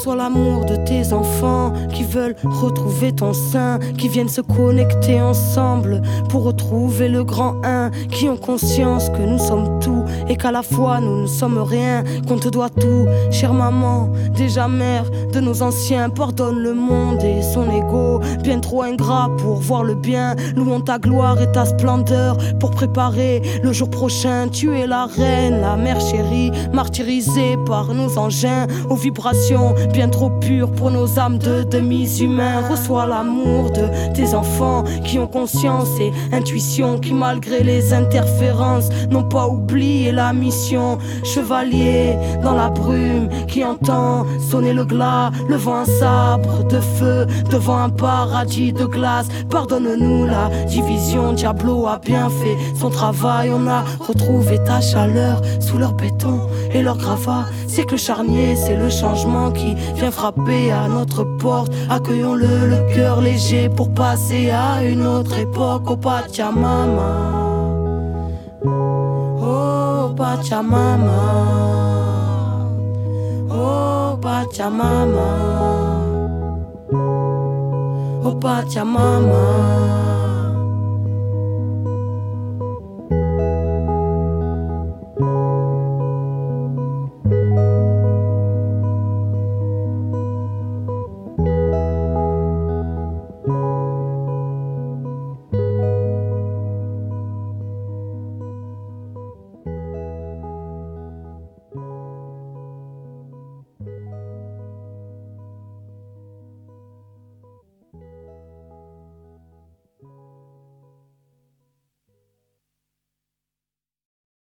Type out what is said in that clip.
Reçois l'amour de tes enfants qui veulent retrouver ton sein, qui viennent se connecter ensemble pour retrouver le grand un, qui ont conscience que nous sommes tout et qu'à la fois nous ne sommes rien, qu'on te doit tout. Chère maman, déjà mère de nos anciens, pardonne le monde et son ego, bien trop ingrat pour voir le bien. Louons ta gloire et ta splendeur pour préparer le jour prochain. Tu es la reine, la mère chérie, martyrisée par nos engins aux vibrations bien trop pures pour nos âmes de demi-humains. Reçois l'amour de tes enfants qui ont conscience et intuition, qui malgré les interférences n'ont pas oublié la mission. Chevalier dans la brume qui entend sonner le glas, levant un sabre de feu devant un paradis de glace. Pardonne-nous la division, Diablo a bien fait son travail. On a retrouvé ta chaleur sous leur béton et leur gravat. C'est que le charnier, c'est le changement qui vient frapper à notre porte. Accueillons-le, le cœur léger pour passer à une autre époque. Oh Pachamama, oh Pachamama, oh Pachamama, oh Pachamama.